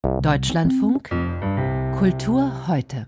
Deutschlandfunk Kultur heute.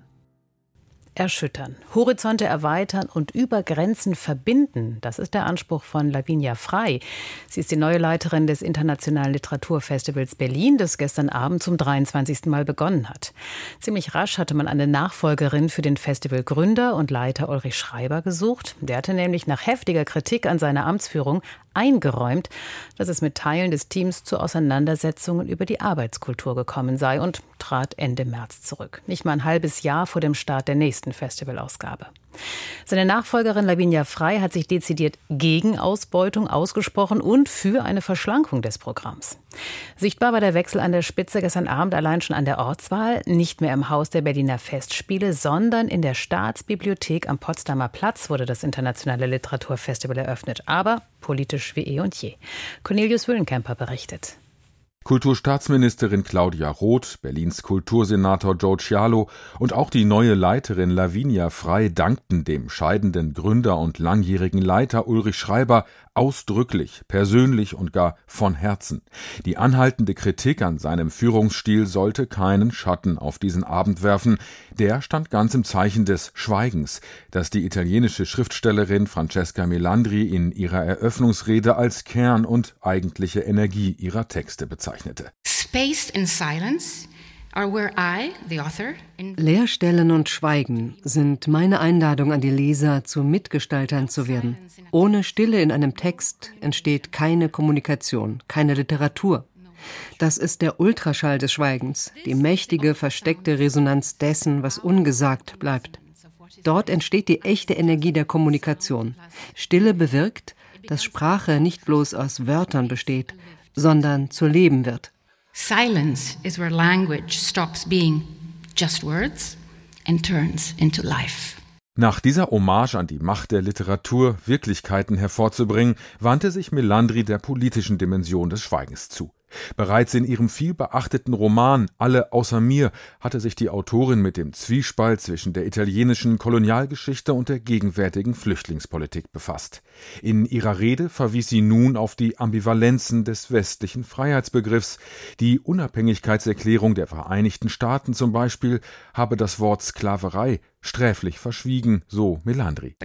Erschüttern, Horizonte erweitern und über Grenzen verbinden. Das ist der Anspruch von Lavinia Frey. Sie ist die neue Leiterin des Internationalen Literaturfestivals Berlin, das gestern Abend zum 23. Mal begonnen hat. Ziemlich rasch hatte man eine Nachfolgerin für den Festivalgründer und Leiter Ulrich Schreiber gesucht. Der hatte nämlich nach heftiger Kritik an seiner Amtsführung eingeräumt, dass es mit Teilen des Teams zu Auseinandersetzungen über die Arbeitskultur gekommen sei und trat Ende März zurück. Nicht mal ein halbes Jahr vor dem Start der nächsten Festivalausgabe. Seine Nachfolgerin Lavinia Frey hat sich dezidiert gegen Ausbeutung ausgesprochen und für eine Verschlankung des Programms. Sichtbar war der Wechsel an der Spitze gestern Abend allein schon an der Ortswahl, nicht mehr im Haus der Berliner Festspiele, sondern in der Staatsbibliothek am Potsdamer Platz wurde das Internationale Literaturfestival eröffnet, aber politisch wie eh und je. Cornelius Wüllenkemper berichtet. Kulturstaatsministerin Claudia Roth, Berlins Kultursenator Joe Cialo und auch die neue Leiterin Lavinia Frey dankten dem scheidenden Gründer und langjährigen Leiter Ulrich Schreiber ausdrücklich, persönlich und gar von Herzen. Die anhaltende Kritik an seinem Führungsstil sollte keinen Schatten auf diesen Abend werfen. Der stand ganz im Zeichen des Schweigens, das die italienische Schriftstellerin Francesca Melandri in ihrer Eröffnungsrede als Kern und eigentliche Energie ihrer Texte bezeichnete. Space and silence are where I, the author, Leerstellen und Schweigen sind meine Einladung an die Leser, zu Mitgestaltern zu werden. Ohne Stille in einem Text entsteht keine Kommunikation, keine Literatur. Das ist der Ultraschall des Schweigens, die mächtige, versteckte Resonanz dessen, was ungesagt bleibt. Dort entsteht die echte Energie der Kommunikation. Stille bewirkt, dass Sprache nicht bloß aus Wörtern besteht, sondern zu Leben wird. Silence is where language stops being just words and turns into life. Nach dieser Hommage an die Macht der Literatur, Wirklichkeiten hervorzubringen, wandte sich Melandri der politischen Dimension des Schweigens zu. Bereits in ihrem vielbeachteten Roman »Alle außer mir« hatte sich die Autorin mit dem Zwiespalt zwischen der italienischen Kolonialgeschichte und der gegenwärtigen Flüchtlingspolitik befasst. In ihrer Rede verwies sie nun auf die Ambivalenzen des westlichen Freiheitsbegriffs. Die Unabhängigkeitserklärung der Vereinigten Staaten zum Beispiel habe das Wort Sklaverei sträflich verschwiegen, so Melandri.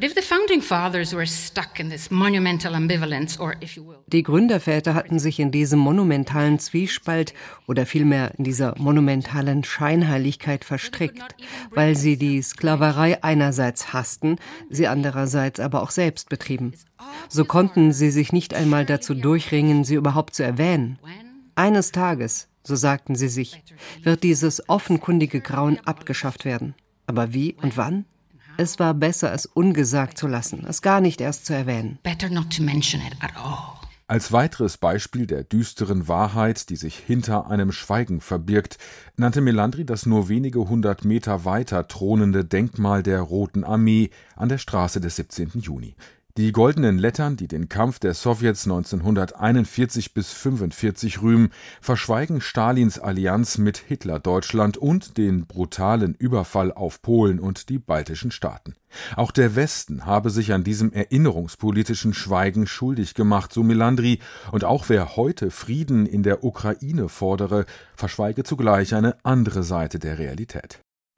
Die Gründerväter hatten sich in diesem monumentalen Zwiespalt oder vielmehr in dieser monumentalen Scheinheiligkeit verstrickt, weil sie die Sklaverei einerseits hassten, sie andererseits aber auch selbst betrieben. So konnten sie sich nicht einmal dazu durchringen, sie überhaupt zu erwähnen. Eines Tages, so sagten sie sich, wird dieses offenkundige Grauen abgeschafft werden. Aber wie und wann? Es war besser, es ungesagt zu lassen, es gar nicht erst zu erwähnen. Als weiteres Beispiel der düsteren Wahrheit, die sich hinter einem Schweigen verbirgt, nannte Melandri das nur wenige 100 Meter weiter thronende Denkmal der Roten Armee an der Straße des 17. Juni. Die goldenen Lettern, die den Kampf der Sowjets 1941 bis 1945 rühmen, verschweigen Stalins Allianz mit Hitler-Deutschland und den brutalen Überfall auf Polen und die baltischen Staaten. Auch der Westen habe sich an diesem erinnerungspolitischen Schweigen schuldig gemacht, so Melandri, und auch wer heute Frieden in der Ukraine fordere, verschweige zugleich eine andere Seite der Realität.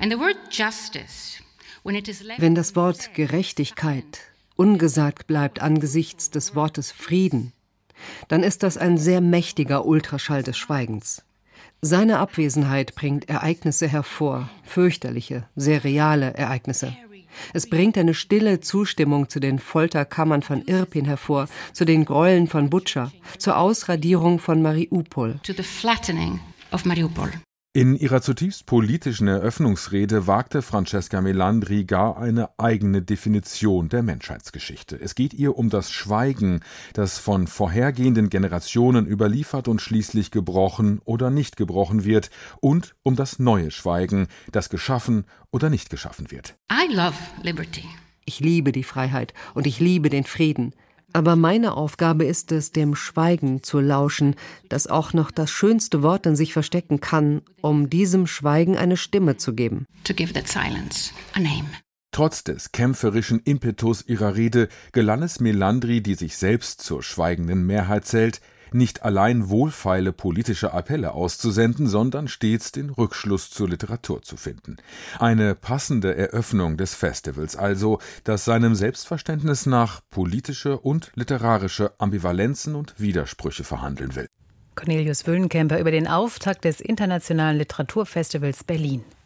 Wenn das Wort Gerechtigkeit ungesagt bleibt angesichts des Wortes Frieden, dann ist das ein sehr mächtiger Ultraschall des Schweigens. Seine Abwesenheit bringt Ereignisse hervor, fürchterliche, sehr reale Ereignisse. Es bringt eine stille Zustimmung zu den Folterkammern von Irpin hervor, zu den Gräueln von Butscha, zur Ausradierung von Mariupol. In ihrer zutiefst politischen Eröffnungsrede wagte Francesca Melandri gar eine eigene Definition der Menschheitsgeschichte. Es geht ihr um das Schweigen, das von vorhergehenden Generationen überliefert und schließlich gebrochen oder nicht gebrochen wird, und um das neue Schweigen, das geschaffen oder nicht geschaffen wird. Ich liebe die Freiheit und ich liebe den Frieden. Aber meine Aufgabe ist es, dem Schweigen zu lauschen, das auch noch das schönste Wort in sich verstecken kann, um diesem Schweigen eine Stimme zu geben. Trotz des kämpferischen Impetus ihrer Rede gelang es Melandri, die sich selbst zur schweigenden Mehrheit zählt, nicht allein wohlfeile politische Appelle auszusenden, sondern stets den Rückschluss zur Literatur zu finden. Eine passende Eröffnung des Festivals also, das seinem Selbstverständnis nach politische und literarische Ambivalenzen und Widersprüche verhandeln will. Cornelius Wüllenkemper über den Auftakt des Internationalen Literaturfestivals Berlin.